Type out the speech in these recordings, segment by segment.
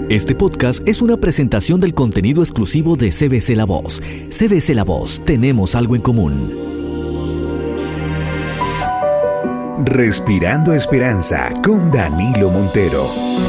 Este podcast es una presentación del contenido exclusivo de CBC La Voz. CBC La Voz, tenemos algo en común. Respirando Esperanza con Danilo Montero.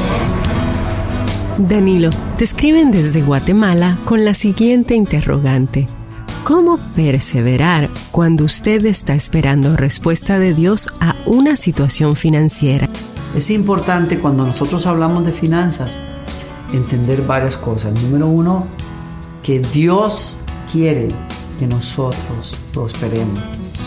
Danilo, te escriben desde Guatemala con la siguiente interrogante. ¿Cómo perseverar cuando usted está esperando respuesta de Dios a una situación financiera? Es importante cuando nosotros hablamos de finanzas entender varias cosas. Número uno, que Dios quiere que nosotros prosperemos.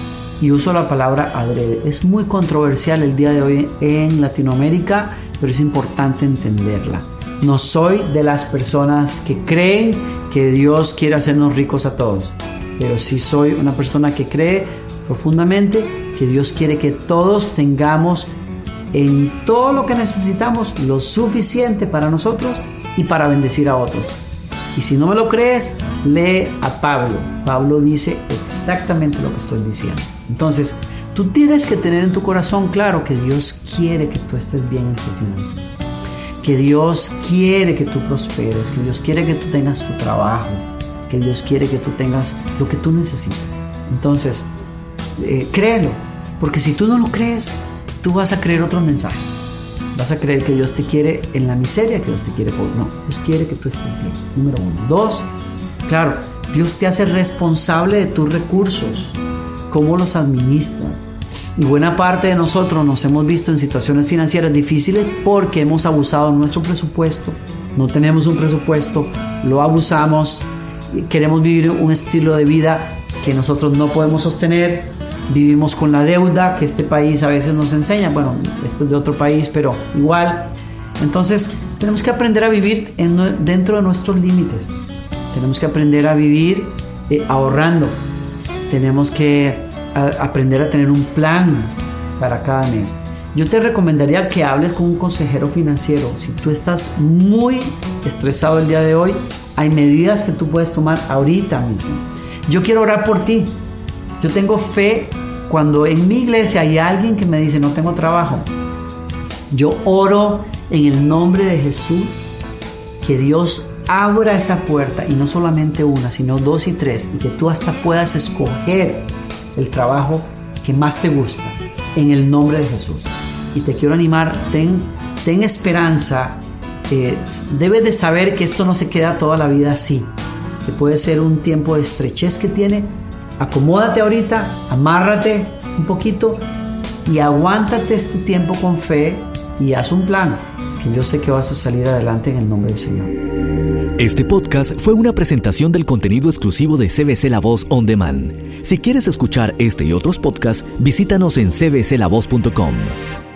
Y uso la palabra adrede. Es muy controversial el día de hoy en Latinoamérica, pero es importante entenderla. No soy de las personas que creen que Dios quiere hacernos ricos a todos, pero sí soy una persona que cree profundamente que Dios quiere que todos tengamos en todo lo que necesitamos lo suficiente para nosotros y para bendecir a otros. Y si no me lo crees, lee a Pablo. Pablo dice exactamente lo que estoy diciendo. Entonces, tú tienes que tener en tu corazón claro que Dios quiere que tú estés bien en tus finanzas, que Dios quiere que tú prosperes, que Dios quiere que tú tengas tu trabajo, que Dios quiere que tú tengas lo que tú necesitas. Entonces, créelo, porque si tú no lo crees, tú vas a creer otro mensaje. Vas a creer que Dios te quiere en la miseria, que Dios te quiere por... No, Dios quiere que tú estés bien, número uno. Dos, claro, Dios te hace responsable de tus recursos, cómo los administras. Y buena parte de nosotros nos hemos visto en situaciones financieras difíciles porque hemos abusado de nuestro presupuesto. No tenemos un presupuesto, lo abusamos, queremos vivir un estilo de vida que nosotros no podemos sostener. Vivimos con la deuda que este país a veces nos enseña. Bueno, esto es de otro país, pero igual. Entonces, tenemos que aprender a vivir dentro de nuestros límites. Tenemos que aprender a vivir ahorrando. Tenemos que aprender a tener un plan para cada mes. Yo te recomendaría que hables con un consejero financiero. Si tú estás muy estresado el día de hoy, hay medidas que tú puedes tomar ahorita mismo. Yo quiero orar por ti. Yo tengo fe cuando en mi iglesia hay alguien que me dice no tengo trabajo. Yo oro en el nombre de Jesús que Dios abra esa puerta, y no solamente una, sino 2 y 3, y que tú hasta puedas escoger el trabajo que más te gusta en el nombre de Jesús. Y te quiero animar, ten esperanza. Debes de saber que esto no se queda toda la vida así, que puede ser un tiempo de estrechez que tiene. Acomódate ahorita, amárrate un poquito y aguántate este tiempo con fe y haz un plan, que yo sé que vas a salir adelante en el nombre del Señor. Este podcast fue una presentación del contenido exclusivo de CBC La Voz On Demand. Si quieres escuchar este y otros podcasts, visítanos en cbclavoz.com.